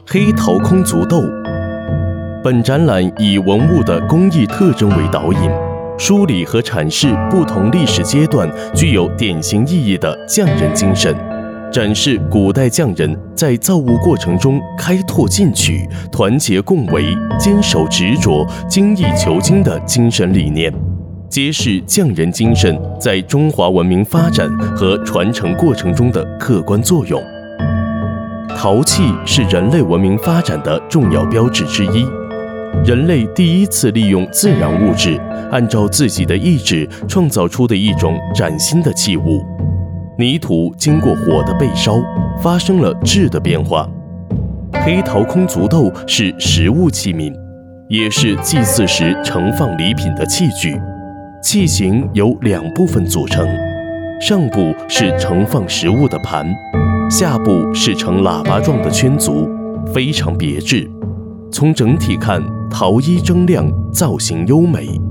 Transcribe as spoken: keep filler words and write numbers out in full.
黑陶空足豆。本展览以文物的工艺特征为导引，梳理和阐释不同历史阶段具有典型意义的匠人精神，展示古代匠人在造物过程中开拓进取、团结共为、坚守执着、精益求精的精神理念，揭示匠人精神在中华文明发展和传承过程中的客观作用。陶器是人类文明发展的重要标志之一，人类第一次利用自然物质，按照自己的意志创造出的一种崭新的器物。泥土经过火的焙烧，发生了质的变化。黑陶空足豆是食物器皿，也是祭祀时盛放礼品的器具。器型由两部分组成，上部是盛放食物的盘，下部是呈喇叭状的圈足，非常别致。从整体看，陶衣铮亮，造型优美。